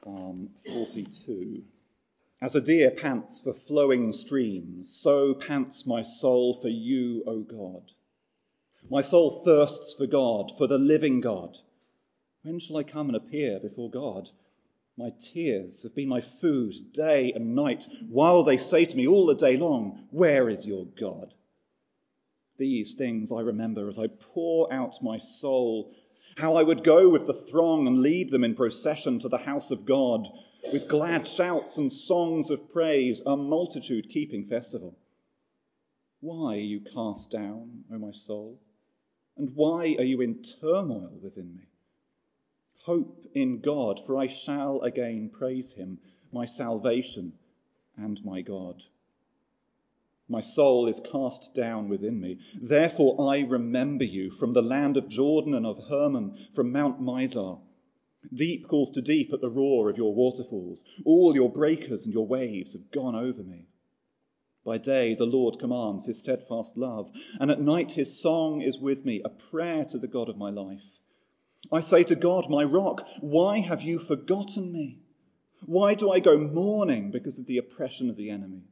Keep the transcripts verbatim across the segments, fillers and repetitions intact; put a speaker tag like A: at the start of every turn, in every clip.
A: Psalm forty-two. As a deer pants for flowing streams, so pants my soul for you, O God. My soul thirsts for God, for the living God. When shall I come and appear before God? My tears have been my food day and night, while they say to me all the day long, where is your God? These things I remember as I pour out my soul, how I would go with the throng and lead them in procession to the house of God, with glad shouts and songs of praise, a multitude keeping festival. Why are you cast down, O my soul? And why are you in turmoil within me? Hope in God, for I shall again praise him, my salvation and my God. My soul is cast down within me. Therefore I remember you from the land of Jordan and of Hermon, from Mount Mizar. Deep calls to deep at the roar of your waterfalls. All your breakers and your waves have gone over me. By day the Lord commands his steadfast love, and at night his song is with me, a prayer to the God of my life. I say to God, my rock, why have you forgotten me? Why do I go mourning because of the oppression of the enemy?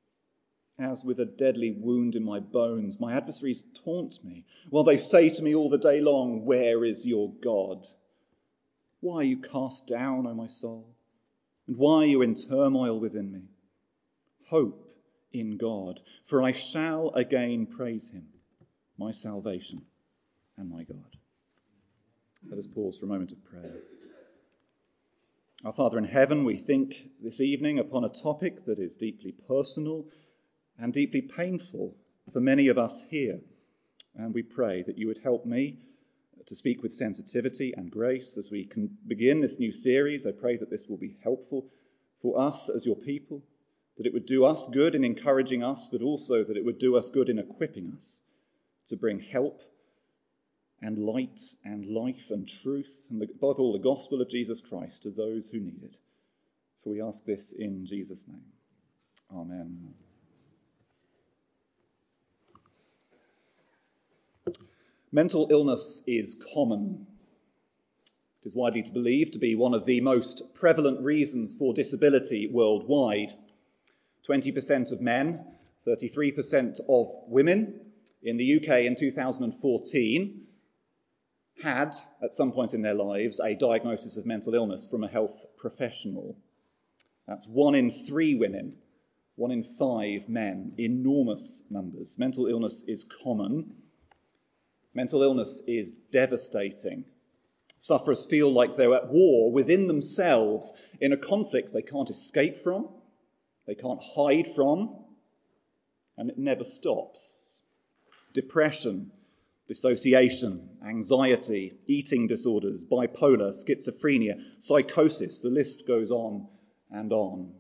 A: As with a deadly wound in my bones, my adversaries taunt me, while they say to me all the day long, where is your God? Why are you cast down, O my soul? And why are you in turmoil within me? Hope in God, for I shall again praise him, my salvation and my God. Let us pause for a moment of prayer. Our Father in heaven, we think this evening upon a topic that is deeply personal and deeply painful for many of us here. And we pray that you would help me to speak with sensitivity and grace as we can begin this new series. I pray that this will be helpful for us as your people, that it would do us good in encouraging us, but also that it would do us good in equipping us to bring help and light and life and truth, and above all the gospel of Jesus Christ to those who need it. For we ask this in Jesus' name. Amen. Mental illness is common. It is widely believed to be one of the most prevalent reasons for disability worldwide. twenty percent of men, thirty-three percent of women in the U K in two thousand fourteen had, at some point in their lives, a diagnosis of mental illness from a health professional. That's one in three women, one in five men, enormous numbers. Mental illness is common. Mental illness is devastating. Sufferers feel like they're at war within themselves in a conflict they can't escape from, they can't hide from, and it never stops. Depression, dissociation, anxiety, eating disorders, bipolar, schizophrenia, psychosis, the list goes on and on.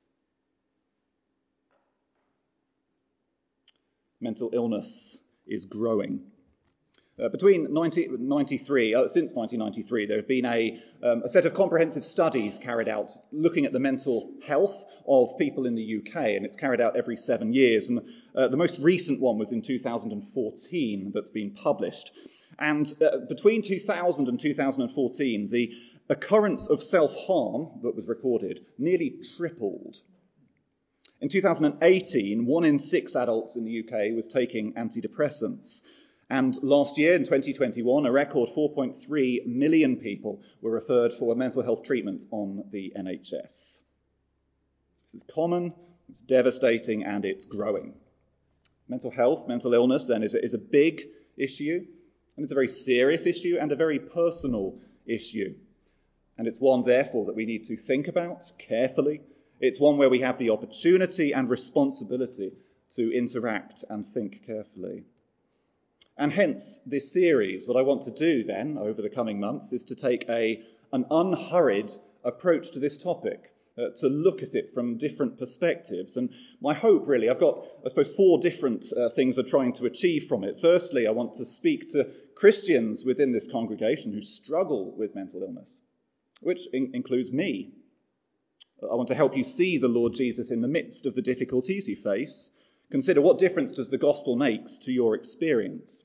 A: Mental illness is growing. Uh, between nineteen ninety-three, uh, since nineteen ninety-three, there have been a, um, a set of comprehensive studies carried out looking at the mental health of people in the U K, and it's carried out every seven years. And uh, the most recent one was in two thousand fourteen that's been published. And uh, between two thousand and two thousand fourteen, the occurrence of self-harm that was recorded nearly tripled. In two thousand eighteen, one in six adults in the U K was taking antidepressants. And last year, in twenty twenty-one, a record four point three million people were referred for mental health treatment on the N H S. This is common, it's devastating, and it's growing. Mental health, mental illness, then, is a, is a big issue, and it's a very serious issue and a very personal issue. And it's one, therefore, that we need to think about carefully. It's one where we have the opportunity and responsibility to interact and think carefully. And hence this series, what I want to do then over the coming months is to take a an unhurried approach to this topic, uh, to look at it from different perspectives. And my hope really, I've got, I suppose, four different uh, things I'm trying to achieve from it. Firstly, I want to speak to Christians within this congregation who struggle with mental illness, which in- includes me. I want to help you see the Lord Jesus in the midst of the difficulties you face. Consider what difference does the gospel make to your experience.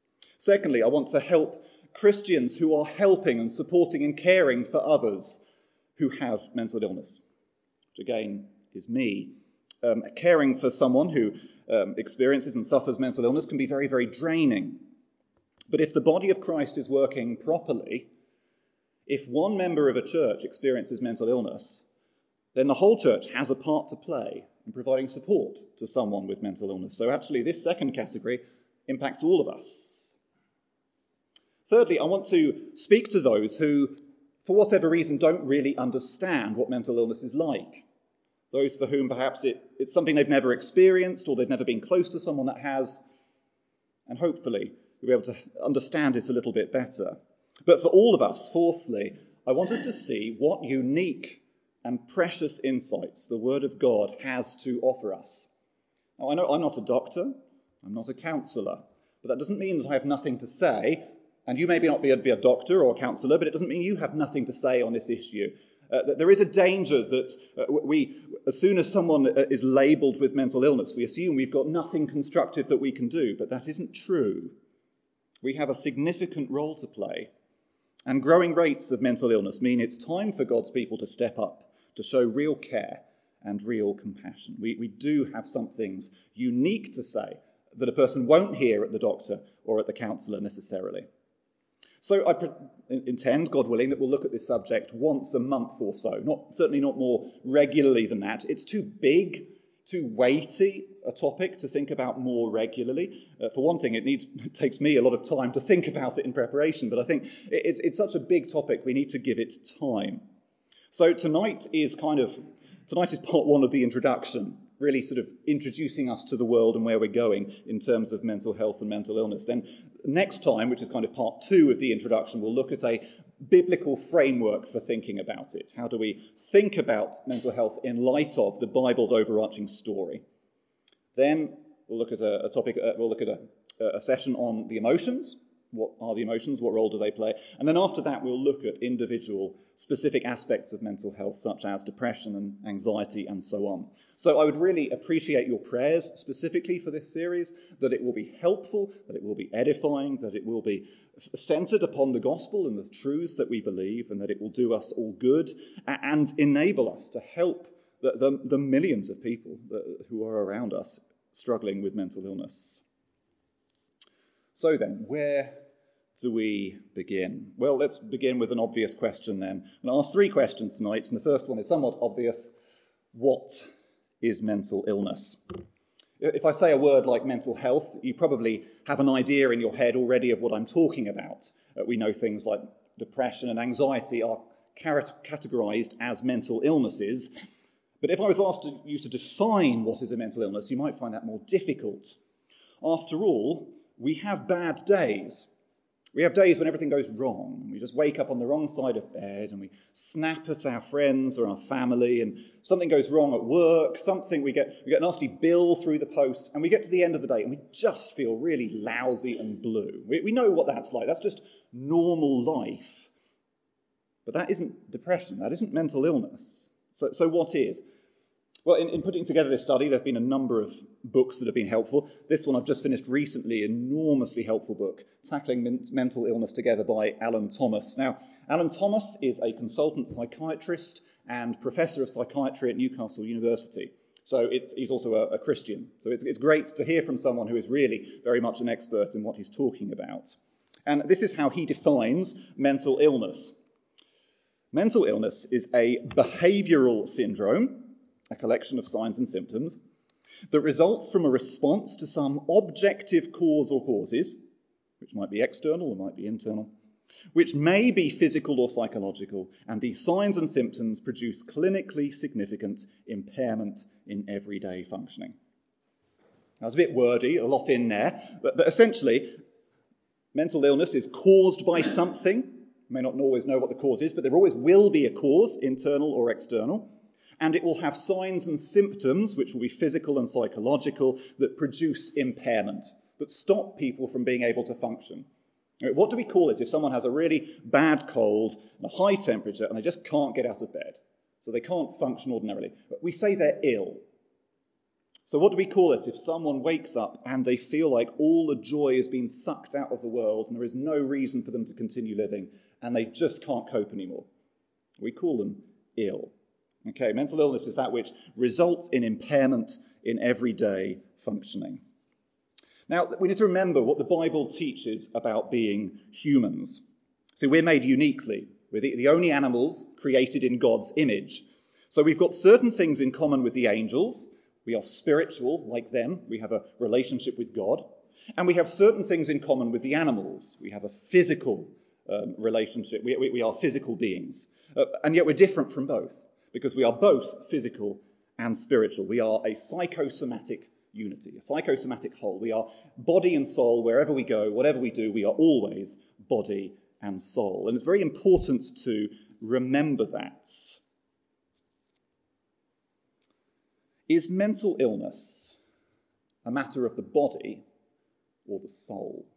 A: Secondly, I want to help Christians who are helping and supporting and caring for others who have mental illness, which again is me. Um, caring for someone who um, experiences and suffers mental illness can be very, very draining. But if the body of Christ is working properly, if one member of a church experiences mental illness, then the whole church has a part to play in providing support to someone with mental illness. So actually, this second category impacts all of us. Thirdly, I want to speak to those who, for whatever reason, don't really understand what mental illness is like. Those for whom perhaps it, it's something they've never experienced, or they've never been close to someone that has, and hopefully we'll be able to understand it a little bit better. But for all of us, fourthly, I want us to see what unique and precious insights the Word of God has to offer us. Now, I know I'm not a doctor, I'm not a counsellor, but that doesn't mean that I have nothing to say, and you may not be a, be a doctor or a counsellor, but it doesn't mean you have nothing to say on this issue. Uh, there is a danger that uh, we, as soon as someone is labelled with mental illness, we assume we've got nothing constructive that we can do, but that isn't true. We have a significant role to play, and growing rates of mental illness mean it's time for God's people to step up, to show real care and real compassion. We, we do have some things unique to say that a person won't hear at the doctor or at the counsellor necessarily. So I pre- intend, God willing, that we'll look at this subject once a month or so, not certainly not more regularly than that. It's too big, too weighty a topic to think about more regularly. Uh, for one thing, it needs it takes me a lot of time to think about it in preparation, but I think it's, it's such a big topic, we need to give it time. So tonight is kind of, tonight is part one of the introduction, really sort of introducing us to the world and where we're going in terms of mental health and mental illness. Then next time, which is kind of part two of the introduction, we'll look at a biblical framework for thinking about it. How do we think about mental health in light of the Bible's overarching story? Then we'll look at a, a topic, uh, we'll look at a, a session on the emotions. What are the emotions? What role do they play? And then after that, we'll look at individual specific aspects of mental health, such as depression and anxiety and so on. So I would really appreciate your prayers specifically for this series, that it will be helpful, that it will be edifying, that it will be centred upon the gospel and the truths that we believe, and that it will do us all good and enable us to help the, the, the millions of people that, who are around us struggling with mental illness. So then, where do we begin? Well, let's begin with an obvious question then. And I'll ask three questions tonight, and the first one is somewhat obvious. What is mental illness? If I say a word like mental health, you probably have an idea in your head already of what I'm talking about. Uh, we know things like depression and anxiety are categorised as mental illnesses. But if I was asked to, you to define what is a mental illness, you might find that more difficult. After all, we have bad days. We have days when everything goes wrong, and we just wake up on the wrong side of bed, and we snap at our friends or our family, and something goes wrong at work, something we get we get a nasty bill through the post, and we get to the end of the day, and we just feel really lousy and blue. We, we know what that's like. That's just normal life. But that isn't depression. That isn't mental illness. So, so what is? Well, in, in putting together this study, there have been a number of books that have been helpful. This one I've just finished recently, enormously helpful book, Tackling Men- Mental Illness Together by Alan Thomas. Now, Alan Thomas is a consultant psychiatrist and professor of psychiatry at Newcastle University. So it's, he's also a, a Christian. So it's, it's great to hear from someone who is really very much an expert in what he's talking about. And this is how he defines mental illness. Mental illness is a behavioural syndrome, a collection of signs and symptoms, that results from a response to some objective cause or causes, which might be external or might be internal, which may be physical or psychological, and these signs and symptoms produce clinically significant impairment in everyday functioning. Now, it's a bit wordy, a lot in there, but, but essentially, mental illness is caused by something. You may not always know what the cause is, but there always will be a cause, internal or external. And it will have signs and symptoms, which will be physical and psychological, that produce impairment, that stop people from being able to function. What do we call it if someone has a really bad cold and a high temperature and they just can't get out of bed? So they can't function ordinarily. We say they're ill. So what do we call it if someone wakes up and they feel like all the joy has been sucked out of the world and there is no reason for them to continue living and they just can't cope anymore? We call them ill. Okay, mental illness is that which results in impairment in everyday functioning. Now, we need to remember what the Bible teaches about being humans. So we're made uniquely. We're the, the only animals created in God's image. So we've got certain things in common with the angels. We are spiritual like them. We have a relationship with God. And we have certain things in common with the animals. We have a physical um, relationship. We, we, we are physical beings. Uh, and yet we're different from both because we are both physical and spiritual. We are a psychosomatic unity, a psychosomatic whole. We are body and soul wherever we go, whatever we do, we are always body and soul. And it's very important to remember that. Is mental illness a matter of the body or the soul?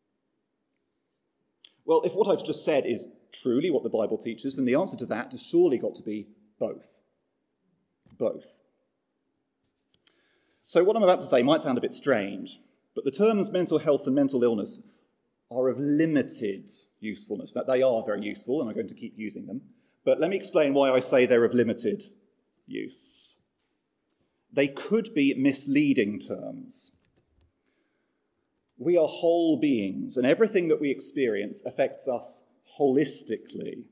A: Well, if what I've just said is truly what the Bible teaches, then the answer to that has surely got to be both. Both. So what I'm about to say might sound a bit strange, but the terms mental health and mental illness are of limited usefulness. That they are very useful, and I'm going to keep using them. But let me explain why I say they're of limited use. They could be misleading terms. We are whole beings, and everything that we experience affects us holistically.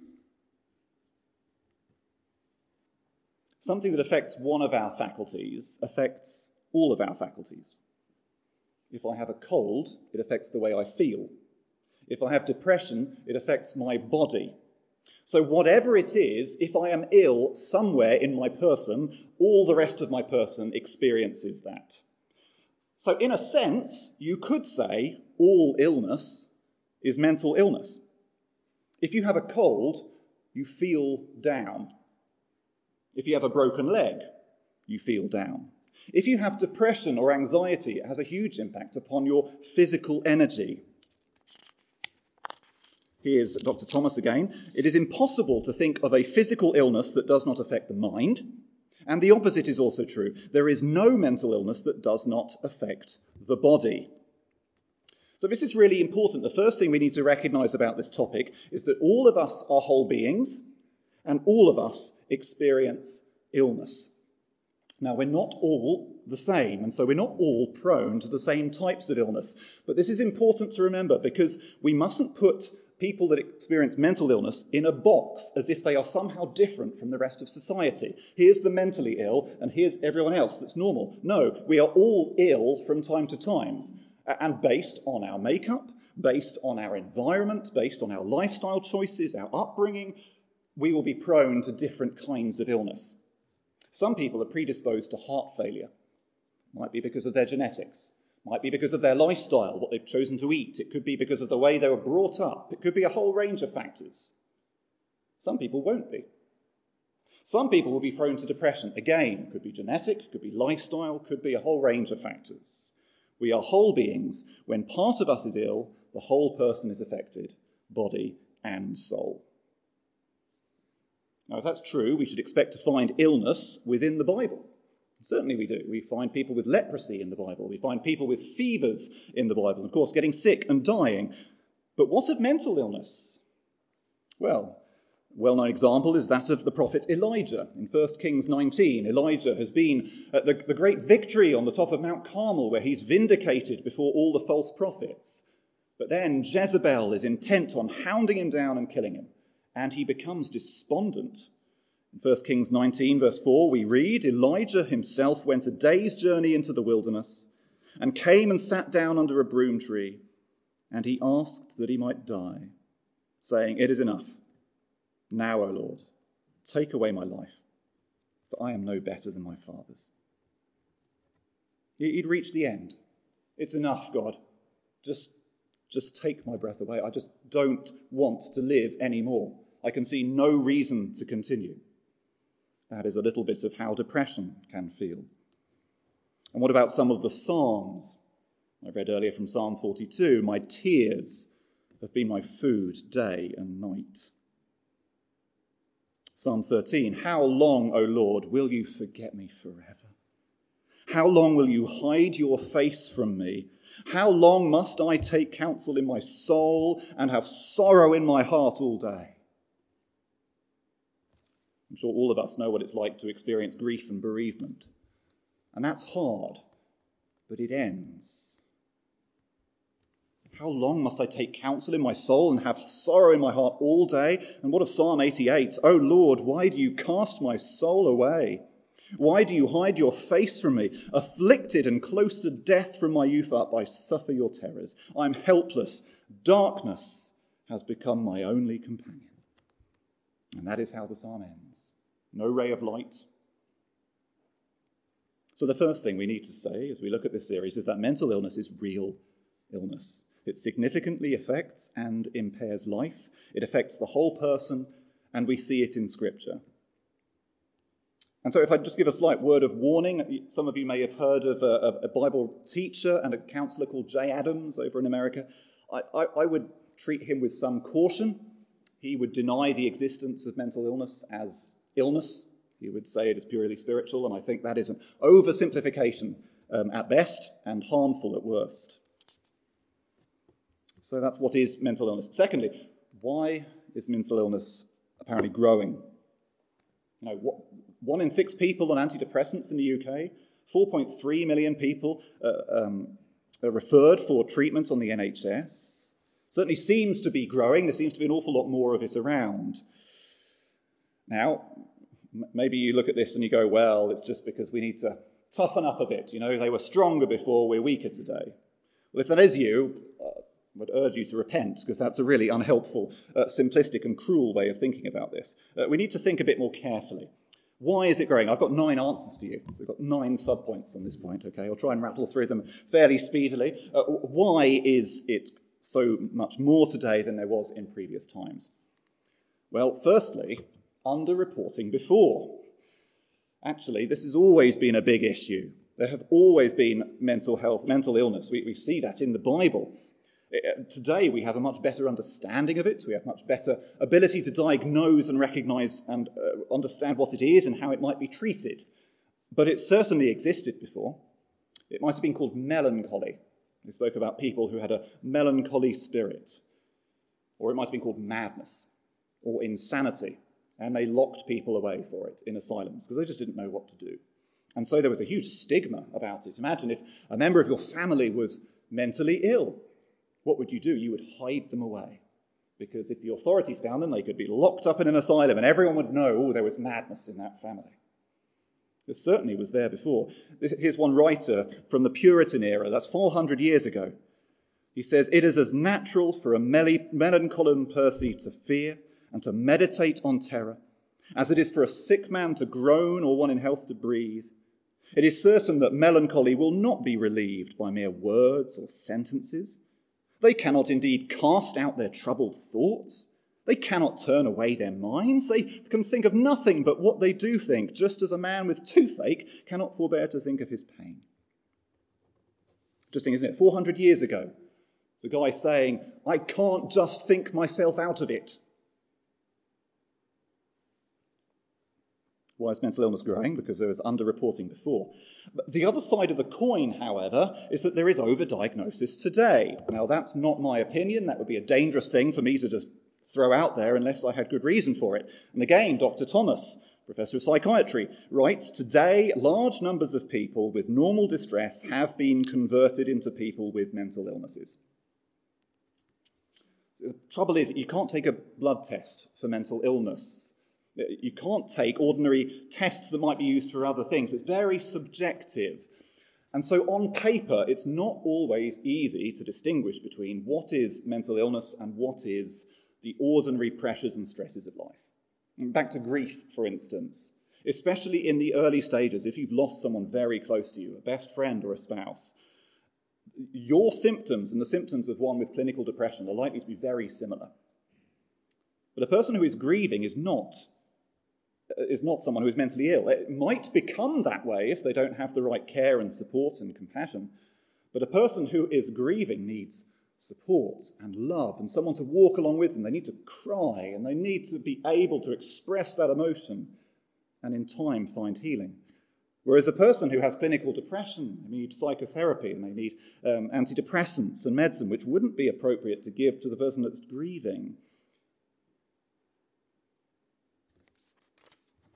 A: Something that affects one of our faculties affects all of our faculties. If I have a cold, it affects the way I feel. If I have depression, it affects my body. So whatever it is, if I am ill somewhere in my person, all the rest of my person experiences that. So in a sense, you could say all illness is mental illness. If you have a cold, you feel down. If you have a broken leg, you feel down. If you have depression or anxiety, it has a huge impact upon your physical energy. Here's Doctor Thomas again. It is impossible to think of a physical illness that does not affect the mind. And the opposite is also true. There is no mental illness that does not affect the body. So this is really important. The first thing we need to recognize about this topic is that all of us are whole beings and all of us experience illness. Now, we're not all the same, and so we're not all prone to the same types of illness. But this is important to remember because we mustn't put people that experience mental illness in a box as if they are somehow different from the rest of society. Here's the mentally ill, and here's everyone else that's normal. No, we are all ill from time to time, and based on our makeup, based on our environment, based on our lifestyle choices, our upbringing, we will be prone to different kinds of illness. Some people are predisposed to heart failure. Might be because of their genetics. Might be because of their lifestyle, what they've chosen to eat. It could be because of the way they were brought up. It could be a whole range of factors. Some people won't be. Some people will be prone to depression. Again, could be genetic, could be lifestyle, could be a whole range of factors. We are whole beings. When part of us is ill, the whole person is affected, body and soul. Now, if that's true, we should expect to find illness within the Bible. Certainly we do. We find people with leprosy in the Bible. We find people with fevers in the Bible. Of course, getting sick and dying. But what of mental illness? Well, a well-known example is that of the prophet Elijah. In First Kings nineteen, Elijah has been at the, the great victory on the top of Mount Carmel where he's vindicated before all the false prophets. But then Jezebel is intent on hounding him down and killing him. And he becomes despondent. In First Kings nineteen, verse four, we read, Elijah himself went a day's journey into the wilderness and came and sat down under a broom tree, and he asked that he might die, saying, It is enough. Now, O Lord, take away my life, for I am no better than my fathers. He'd reached the end. It's enough, God. Just, just take my breath away. I just don't want to live anymore. I can see no reason to continue. That is a little bit of how depression can feel. And what about some of the Psalms? I read earlier from Psalm forty-two, my tears have been my food day and night. Psalm thirteen, how long, O Lord, will you forget me forever? How long will you hide your face from me? How long must I take counsel in my soul and have sorrow in my heart all day? I'm sure all of us know what it's like to experience grief and bereavement. And that's hard, but it ends. How long must I take counsel in my soul and have sorrow in my heart all day? And what of Psalm eighty-eight? O Lord, why do you cast my soul away? Why do you hide your face from me? Afflicted and close to death from my youth up, I suffer your terrors. I'm helpless. Darkness has become my only companion. And that is how the psalm ends. No ray of light. So the first thing we need to say as we look at this series is that mental illness is real illness. It significantly affects and impairs life. It affects the whole person, and we see it in Scripture. And so if I just give a slight word of warning, some of you may have heard of a, a Bible teacher and a counsellor called Jay Adams over in America. I, I, I would treat him with some caution. He would deny the existence of mental illness as illness. He would say it is purely spiritual, and I think that is an oversimplification um, at best and harmful at worst. So that's what is mental illness. Secondly, why is mental illness apparently growing? You know, what, one in six people on antidepressants in the U K, four point three million people uh, um, are referred for treatment on the N H S. Certainly seems to be growing. There seems to be an awful lot more of it around. Now, m- maybe you look at this and you go, well, it's just because we need to toughen up a bit. You know, they were stronger before, we're weaker today. Well, if that is you, uh, I would urge you to repent, because that's a really unhelpful, uh, simplistic and cruel way of thinking about this. Uh, we need to think a bit more carefully. Why is it growing? I've got nine answers for you. So I've got nine sub-points on this point, okay? I'll try and rattle through them fairly speedily. Uh, why is it so much more today than there was in previous times? Well, firstly, underreporting before. Actually, this has always been a big issue. There have always been mental health, mental illness. We, we see that in the Bible. Today we have a much better understanding of it. We have much better ability to diagnose and recognise and uh, understand what it is and how it might be treated. But it certainly existed before. It might have been called melancholy. We spoke about people who had a melancholy spirit. Or it might have been called madness or insanity. And they locked people away for it in asylums because they just didn't know what to do. And so there was a huge stigma about it. Imagine if a member of your family was mentally ill. What would you do? You would hide them away. Because if the authorities found them, they could be locked up in an asylum and everyone would know, oh, there was madness in that family. This certainly was there before. Here's one writer from the Puritan era. That's four hundred years ago. He says, it is as natural for a melancholy person to fear and to meditate on terror as it is for a sick man to groan or one in health to breathe. It is certain that melancholy will not be relieved by mere words or sentences. They cannot indeed cast out their troubled thoughts. They cannot turn away their minds. They can think of nothing but what they do think, just as a man with toothache cannot forbear to think of his pain. Interesting, isn't it? four hundred years ago, it's a guy saying, I can't just think myself out of it. Why is mental illness growing? Because there was underreporting before. But the other side of the coin, however, is that there is overdiagnosis today. Now, that's not my opinion. That would be a dangerous thing for me to just throw out there unless I had good reason for it. And again, Doctor Thomas, Professor of Psychiatry, writes, today, large numbers of people with normal distress have been converted into people with mental illnesses. The trouble is, you can't take a blood test for mental illness. You can't take ordinary tests that might be used for other things. It's very subjective. And so on paper, it's not always easy to distinguish between what is mental illness and what is the ordinary pressures and stresses of life. And back to grief, for instance, especially in the early stages, if you've lost someone very close to you, a best friend or a spouse, your symptoms and the symptoms of one with clinical depression are likely to be very similar. But a person who is grieving is not is not someone who is mentally ill. It might become that way if they don't have the right care and support and compassion. But a person who is grieving needs support and love and someone to walk along with them. They need to cry and they need to be able to express that emotion and in time find healing. Whereas a person who has clinical depression, they need psychotherapy and they need um, antidepressants and medicine, which wouldn't be appropriate to give to the person that's grieving.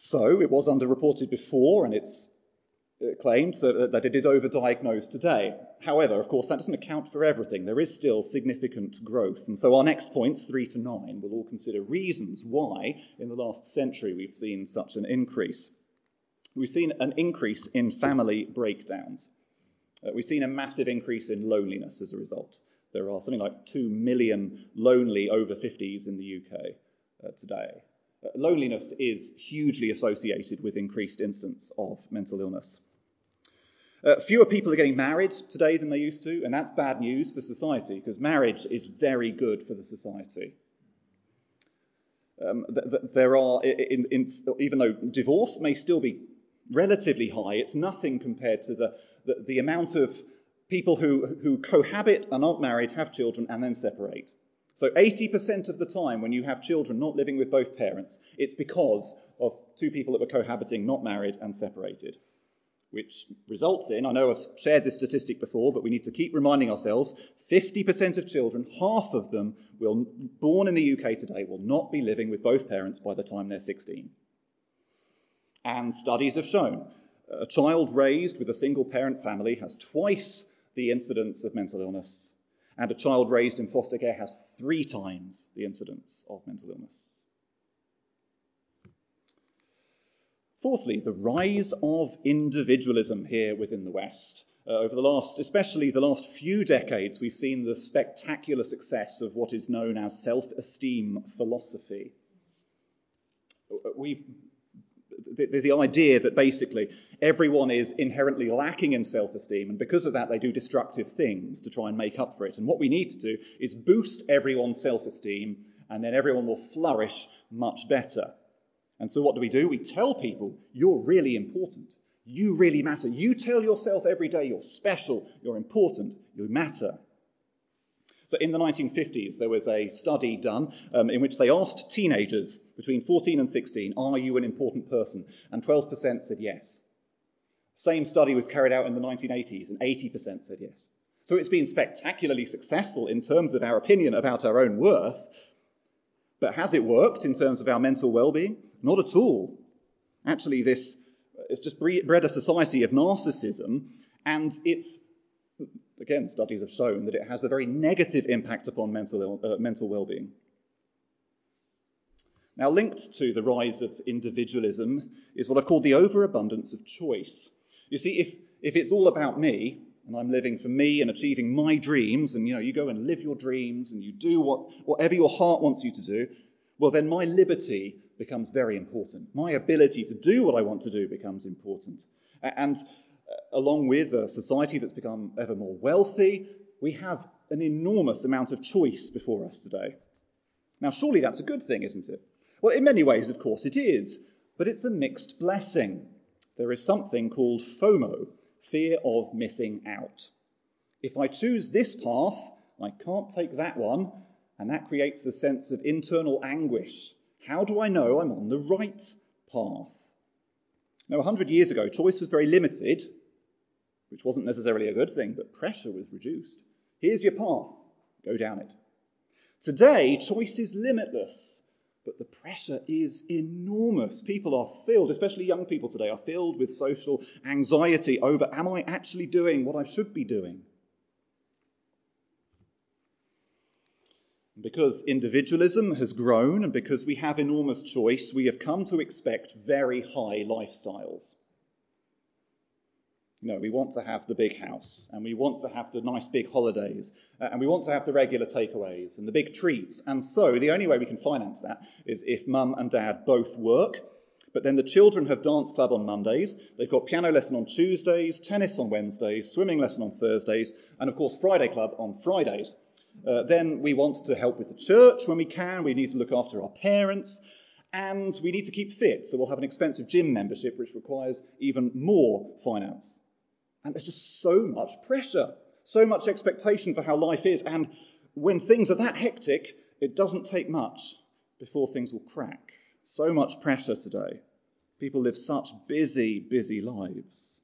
A: So it was underreported before, and it's claimed so that it is overdiagnosed today. However, of course, that doesn't account for everything. There is still significant growth. And so our next points, three to nine, will all consider reasons why in the last century we've seen such an increase. We've seen an increase in family breakdowns. Uh, we've seen a massive increase in loneliness as a result. There are something like two million lonely over fifties in the U K uh, today. Uh, loneliness is hugely associated with increased incidence of mental illness. Uh, fewer people are getting married today than they used to, and that's bad news for society, because marriage is very good for the society. Um, th- th- there are, in, in, even though divorce may still be relatively high, it's nothing compared to the, the, the amount of people who, who cohabit, are not married, have children, and then separate. So eighty percent of the time when you have children not living with both parents, it's because of two people that were cohabiting, not married, and separated. Which results in, I know I've shared this statistic before, but we need to keep reminding ourselves, fifty percent of children, half of them will, born in the U K today, will not be living with both parents by the time they're sixteen. And studies have shown a child raised with a single parent family has twice the incidence of mental illness, and a child raised in foster care has three times the incidence of mental illness. Fourthly, the rise of individualism here within the West. Uh, over the last, especially the last few decades, we've seen the spectacular success of what is known as self-esteem philosophy. We've There's the idea that basically everyone is inherently lacking in self-esteem, and because of that they do destructive things to try and make up for it. And what we need to do is boost everyone's self-esteem, and then everyone will flourish much better. And so what do we do? We tell people, you're really important. You really matter. You tell yourself every day you're special, you're important, you matter. So in the nineteen fifties, there was a study done um, in which they asked teenagers between fourteen and sixteen, are you an important person? And twelve percent said yes. Same study was carried out in the nineteen eighties, and eighty percent said yes. So it's been spectacularly successful in terms of our opinion about our own worth. But has it worked in terms of our mental well-being? Not at all. Actually, this it's just bred a society of narcissism, and it's again, studies have shown that it has a very negative impact upon mental, uh, mental well-being. Now, linked to the rise of individualism is what I call the overabundance of choice. You see, if, if it's all about me, and I'm living for me and achieving my dreams, and you know, you go and live your dreams, and you do what, whatever your heart wants you to do, well, then my liberty becomes very important. My ability to do what I want to do becomes important. And along with a society that's become ever more wealthy, we have an enormous amount of choice before us today. Now, surely that's a good thing, isn't it? Well, in many ways, of course, it is, but it's a mixed blessing. There is something called FOMO, fear of missing out. If I choose this path, I can't take that one, and that creates a sense of internal anguish. How do I know I'm on the right path? Now, one hundred years ago, choice was very limited, which wasn't necessarily a good thing, but pressure was reduced. Here's your path, go down it. Today, choice is limitless, but the pressure is enormous. People are filled, especially young people today, are filled with social anxiety over, am I actually doing what I should be doing? Because individualism has grown and because we have enormous choice, we have come to expect very high lifestyles. You know, we want to have the big house, and we want to have the nice big holidays, uh, and we want to have the regular takeaways and the big treats. And so the only way we can finance that is if mum and dad both work. But then the children have dance club on Mondays, they've got piano lesson on Tuesdays, tennis on Wednesdays, swimming lesson on Thursdays, and of course Friday club on Fridays. Uh, then we want to help with the church when we can. We need to look after our parents. And we need to keep fit. So we'll have an expensive gym membership, which requires even more finance. And there's just so much pressure, so much expectation for how life is. And when things are that hectic, it doesn't take much before things will crack. So much pressure today. People live such busy, busy lives.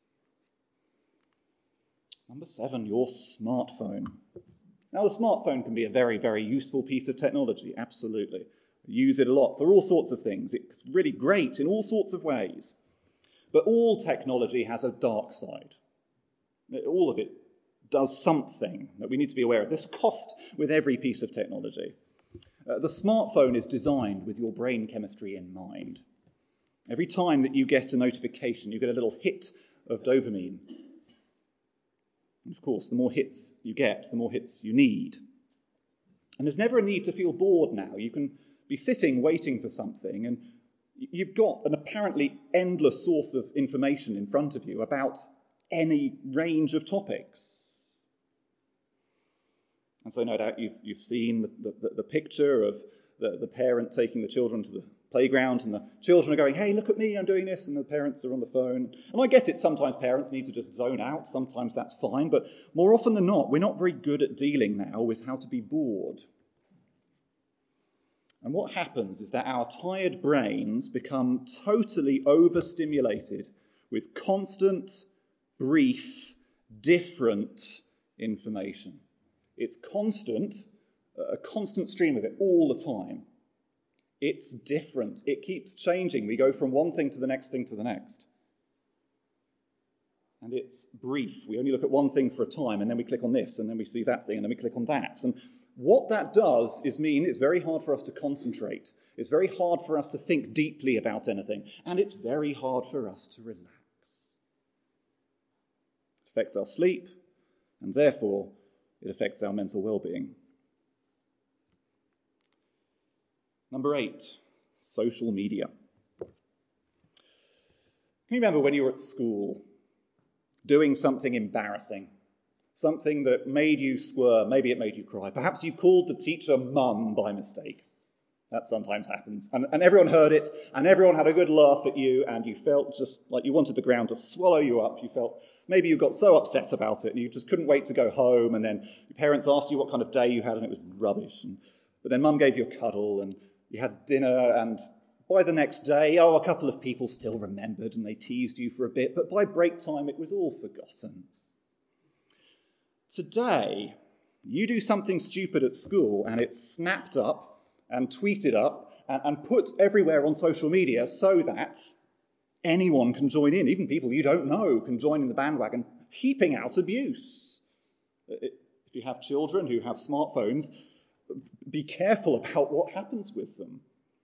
A: Number seven, your smartphone. Now, the smartphone can be a very, very useful piece of technology, absolutely. use it a lot for all sorts of things. It's really great in all sorts of ways. But all technology has a dark side. All of it does something that we need to be aware of. There's cost with every piece of technology. Uh, the smartphone is designed with your brain chemistry in mind. Every time that you get a notification, you get a little hit of dopamine. And of course, the more hits you get, the more hits you need. And there's never a need to feel bored now. You can be sitting waiting for something, and you've got an apparently endless source of information in front of you about any range of topics. And so no doubt you've, you've seen the, the, the picture of the, the parent taking the children to the playground, and the children are going, hey, look at me, I'm doing this, and the parents are on the phone. And I get it, sometimes parents need to just zone out, sometimes that's fine, but more often than not, we're not very good at dealing now with how to be bored. And what happens is that our tired brains become totally overstimulated with constant, brief, different information. It's constant, a constant stream of it all the time. It's different. It keeps changing. We go from one thing to the next thing to the next. And it's brief. We only look at one thing for a time, and then we click on this, and then we see that thing, and then we click on that. And what that does is mean it's very hard for us to concentrate. It's very hard for us to think deeply about anything. And it's very hard for us to relax. It affects our sleep, and therefore it affects our mental well-being. Number eight, social media. Can you remember when you were at school doing something embarrassing? Something that made you squirm, maybe it made you cry. Perhaps you called the teacher mum by mistake. That sometimes happens. And, and everyone heard it, and everyone had a good laugh at you, and you felt just like you wanted the ground to swallow you up. You felt maybe you got so upset about it, and you just couldn't wait to go home, and then your parents asked you what kind of day you had, and it was rubbish. And, but then mum gave you a cuddle, and you had dinner, and by the next day, oh, a couple of people still remembered, and they teased you for a bit, but by break time, it was all forgotten. Today, you do something stupid at school, and it's snapped up and tweeted up and, and put everywhere on social media so that anyone can join in. Even people you don't know can join in the bandwagon, heaping out abuse. If you have children who have smartphones, be careful about what happens with them.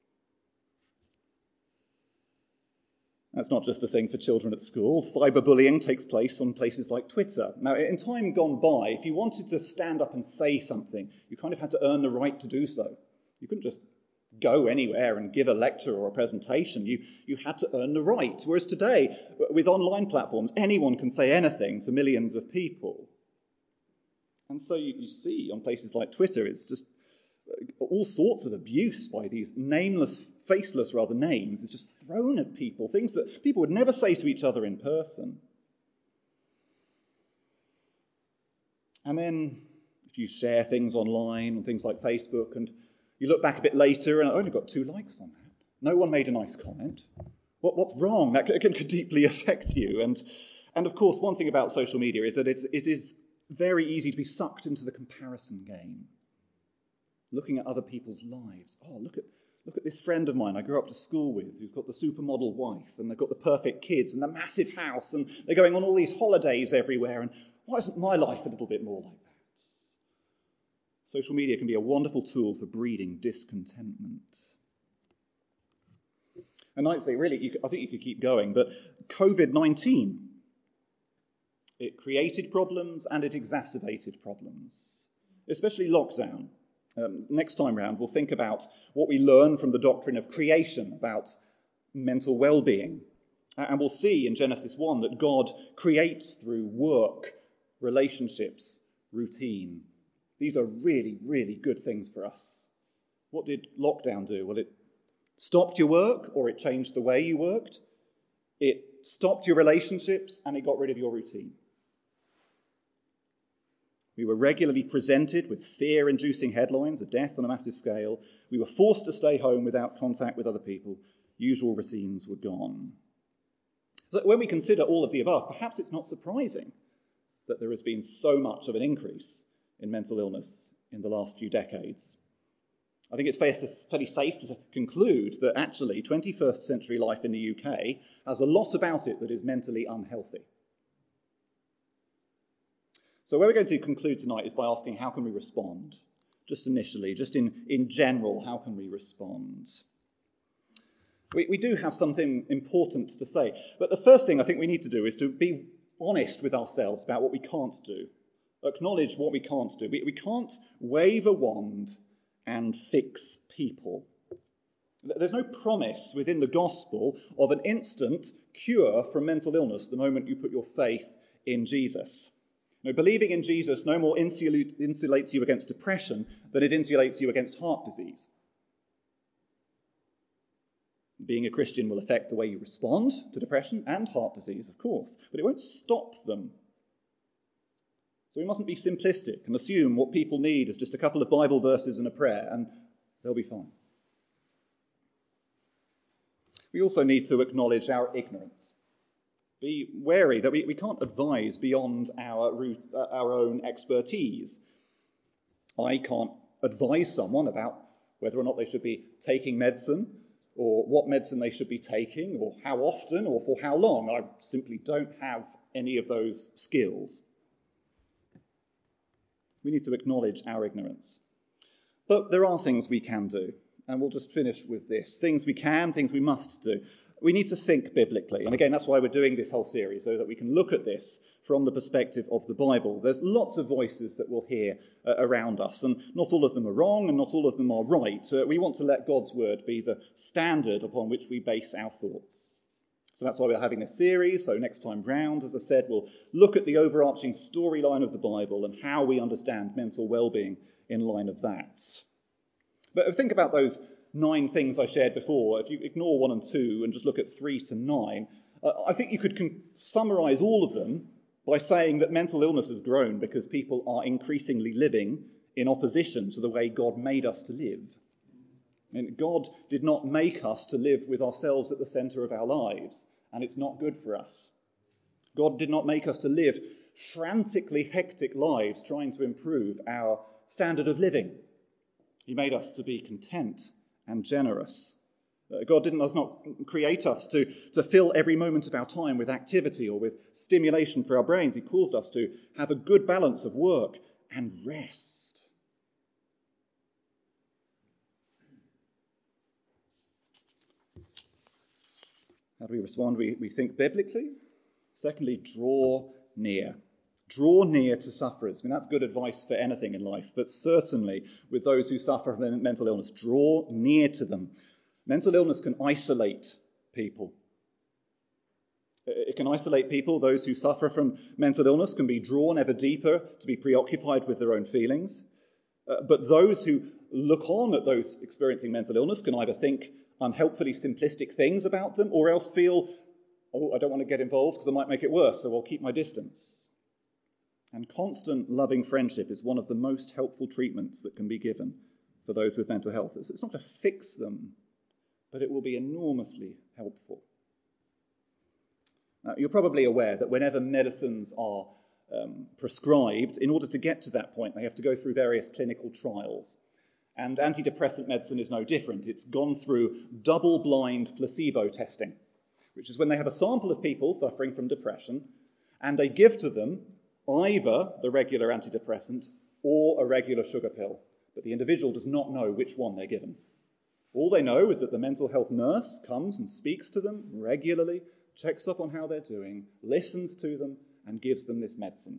A: That's not just a thing for children at school. Cyberbullying takes place on places like Twitter. Now, in time gone by, if you wanted to stand up and say something, you kind of had to earn the right to do so. You couldn't just go anywhere and give a lecture or a presentation. You, you had to earn the right. Whereas today, with online platforms, anyone can say anything to millions of people. And so you, you see on places like Twitter, it's just all sorts of abuse by these nameless, faceless rather names is just thrown at people, things that people would never say to each other in person. And then if you share things online on things like Facebook, and you look back a bit later and I only got two likes on that. No one made a nice comment. What, what's wrong? That can, can deeply affect you. And, and of course, one thing about social media is that it's, it is very easy to be sucked into the comparison game. Looking at other people's lives. Oh, look at look at this friend of mine I grew up to school with who's got the supermodel wife, and they've got the perfect kids and the massive house, and they're going on all these holidays everywhere, and why isn't my life a little bit more like that? Social media can be a wonderful tool for breeding discontentment. And nicely, really, you, I think you could keep going, but covid nineteen, it created problems and it exacerbated problems, especially lockdown. Um, next time round, we'll think about what we learn from the doctrine of creation about mental well-being. And we'll see in Genesis one that God creates through work, relationships, routine. These are really, really good things for us. What did lockdown do? Well, it stopped your work, or it changed the way you worked. It stopped your relationships, and it got rid of your routine. We were regularly presented with fear-inducing headlines of death on a massive scale. We were forced to stay home without contact with other people. Usual routines were gone. So when we consider all of the above, perhaps it's not surprising that there has been so much of an increase in mental illness in the last few decades. I think it's fair to, fairly safe to conclude that actually twenty-first century life in the U K has a lot about it that is mentally unhealthy. So where we're going to conclude tonight is by asking, how can we respond? Just initially, just in, in general, how can we respond? We, we do have something important to say. But the first thing I think we need to do is to be honest with ourselves about what we can't do. Acknowledge what we can't do. We, we can't wave a wand and fix people. There's no promise within the gospel of an instant cure from mental illness the moment you put your faith in Jesus. You know, believing in Jesus no more insulate, insulates you against depression than it insulates you against heart disease. Being a Christian will affect the way you respond to depression and heart disease, of course, but it won't stop them. So we mustn't be simplistic and assume what people need is just a couple of Bible verses and a prayer, and they'll be fine. We also need to acknowledge our ignorance. Be wary that we, we can't advise beyond our, root, uh, our own expertise. I can't advise someone about whether or not they should be taking medicine, or what medicine they should be taking, or how often, or for how long. I simply don't have any of those skills. We need to acknowledge our ignorance. But there are things we can do, and we'll just finish with this. Things we can, things we must do. We need to think biblically, and again, that's why we're doing this whole series, so that we can look at this from the perspective of the Bible. There's lots of voices that we'll hear uh, around us, and not all of them are wrong, and not all of them are right. Uh, we want to let God's word be the standard upon which we base our thoughts. So that's why we're having this series. So next time round, as I said, we'll look at the overarching storyline of the Bible and how we understand mental well-being in line of that. But think about those nine things I shared before. If you ignore one and two and just look at three to nine, uh, I think you could con- summarise all of them by saying that mental illness has grown because people are increasingly living in opposition to the way God made us to live. And God did not make us to live with ourselves at the centre of our lives, and it's not good for us. God did not make us to live frantically hectic lives trying to improve our standard of living. He made us to be content and generous. Uh, God didn't does not create us to, to fill every moment of our time with activity or with stimulation for our brains. He caused us to have a good balance of work and rest. How do we respond? We, we think biblically. Secondly, draw near. Draw near to sufferers. I mean, that's good advice for anything in life, but certainly with those who suffer from mental illness, draw near to them. Mental illness can isolate people. It can isolate people. Those who suffer from mental illness can be drawn ever deeper to be preoccupied with their own feelings. Uh, but those who look on at those experiencing mental illness can either think unhelpfully simplistic things about them, or else feel, oh, I don't want to get involved because I might make it worse, so I'll keep my distance. And constant loving friendship is one of the most helpful treatments that can be given for those with mental health. It's not to fix them, but it will be enormously helpful. Now, you're probably aware that whenever medicines are um, prescribed, in order to get to that point, they have to go through various clinical trials. And antidepressant medicine is no different. It's gone through double-blind placebo testing, which is when they have a sample of people suffering from depression, and they give to them either the regular antidepressant or a regular sugar pill. But the individual does not know which one they're given. All they know is that the mental health nurse comes and speaks to them regularly, checks up on how they're doing, listens to them, and gives them this medicine.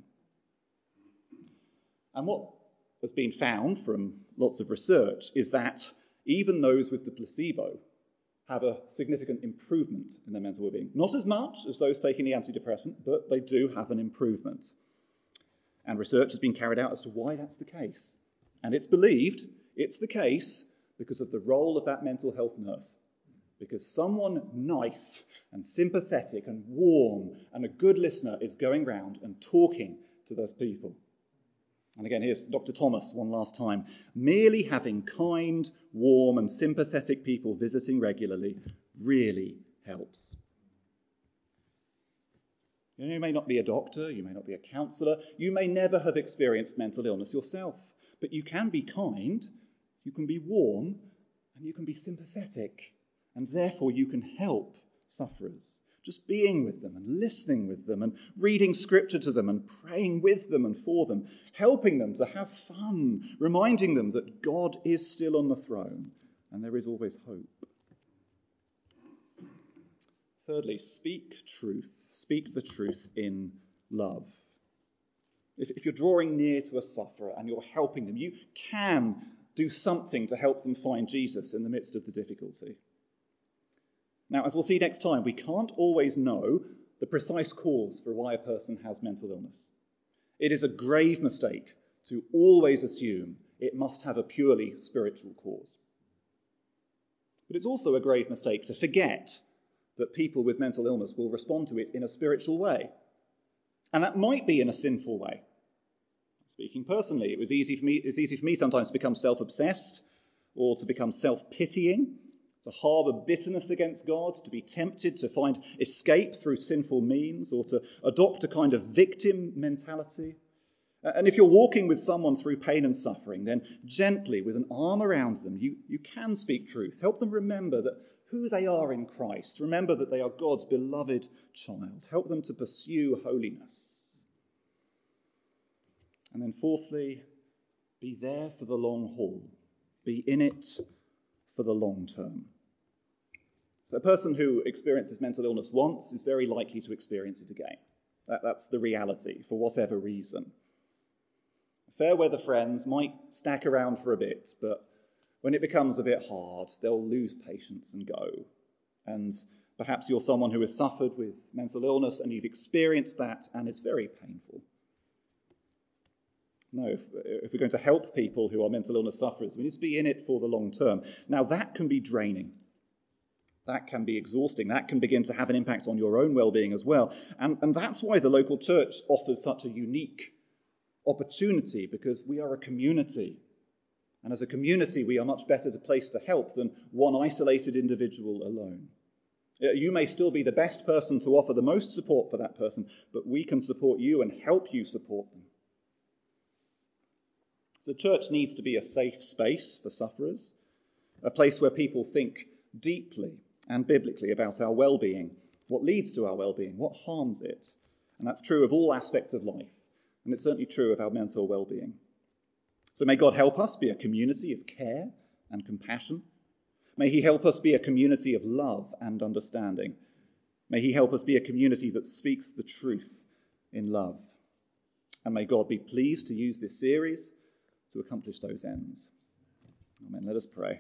A: And what has been found from lots of research is that even those with the placebo have a significant improvement in their mental well-being. Not as much as those taking the antidepressant, but they do have an improvement. And research has been carried out as to why that's the case. And it's believed it's the case because of the role of that mental health nurse. Because someone nice and sympathetic and warm and a good listener is going round and talking to those people. And again, here's Doctor Thomas one last time. Merely having kind, warm and sympathetic people visiting regularly really helps. You know, you may not be a doctor, you may not be a counsellor, you may never have experienced mental illness yourself, but you can be kind You can be warm and you can be sympathetic, and therefore you can help sufferers. Just being with them and listening with them and reading scripture to them and praying with them and for them, helping them to have fun, reminding them that God is still on the throne and there is always hope. Thirdly, speak truth. Speak the truth in love. If, if you're drawing near to a sufferer and you're helping them, you can do something to help them find Jesus in the midst of the difficulty. Now, as we'll see next time, we can't always know the precise cause for why a person has mental illness. It is a grave mistake to always assume it must have a purely spiritual cause. But it's also a grave mistake to forget that people with mental illness will respond to it in a spiritual way. And that might be in a sinful way. Speaking personally, it was easy for me, it's easy for me sometimes to become self-obsessed or to become self-pitying, to harbour bitterness against God, to be tempted to find escape through sinful means, or to adopt a kind of victim mentality. And if you're walking with someone through pain and suffering, then gently, with an arm around them, you, you can speak truth. Help them remember that who they are in Christ. Remember that they are God's beloved child. Help them to pursue holiness. And then fourthly, be there for the long haul. Be in it for the long term. So a person who experiences mental illness once is very likely to experience it again. That, that's the reality, for whatever reason. Fair weather friends might stack around for a bit, but when it becomes a bit hard, they'll lose patience and go. And perhaps you're someone who has suffered with mental illness and you've experienced that, and it's very painful. No, if, if we're going to help people who are mental illness sufferers, we need to be in it for the long term. Now, that can be draining. That can be exhausting. That can begin to have an impact on your own well-being as well. And, and that's why the local church offers such a unique opportunity, because we are a community. And as a community, we are much better placed to help than one isolated individual alone. You may still be the best person to offer the most support for that person, but we can support you and help you support them. The church needs to be a safe space for sufferers, a place where people think deeply and biblically about our well-being, what leads to our well-being, what harms it. And that's true of all aspects of life, and it's certainly true of our mental well-being. So may God help us be a community of care and compassion. May he help us be a community of love and understanding. May he help us be a community that speaks the truth in love. And may God be pleased to use this series to accomplish those ends. Amen. Let us pray.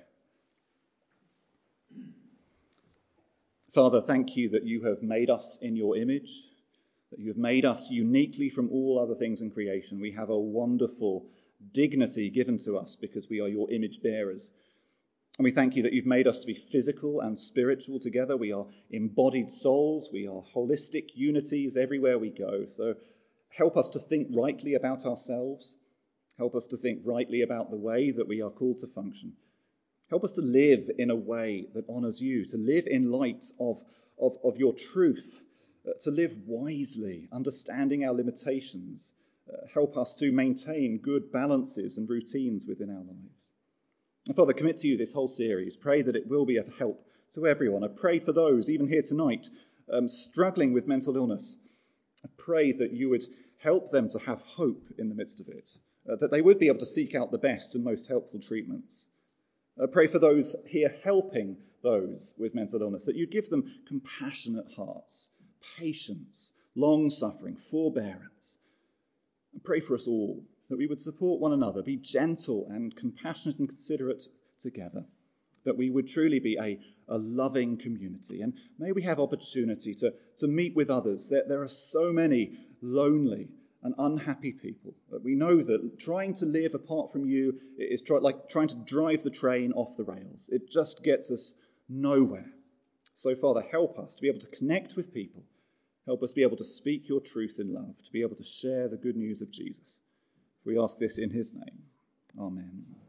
A: Father, thank you that you have made us in your image, that you have made us uniquely from all other things in creation. We have a wonderful dignity given to us because we are your image bearers. And we thank you that you've made us to be physical and spiritual together. We are embodied souls. We are holistic unities everywhere we go. So help us to think rightly about ourselves. Help us to think rightly about the way that we are called to function. Help us to live in a way that honours you, to live in light of, of, of your truth, uh, to live wisely, understanding our limitations. Uh, help us to maintain good balances and routines within our lives. And Father, commit to you this whole series. Pray that it will be of help to everyone. I pray for those, even here tonight, um, struggling with mental illness. I pray that you would help them to have hope in the midst of it, uh, that they would be able to seek out the best and most helpful treatments. I pray for those here helping those with mental illness, that you'd give them compassionate hearts, patience, long-suffering, forbearance. And pray for us all, that we would support one another, be gentle and compassionate and considerate together, that we would truly be a, a loving community. And may we have opportunity to, to meet with others. There, there are so many lonely and unhappy people. We know that trying to live apart from you is try, like trying to drive the train off the rails. It just gets us nowhere. So, Father, help us to be able to connect with people. Help us be able to speak your truth in love, to be able to share the good news of Jesus. We ask this in his name. Amen.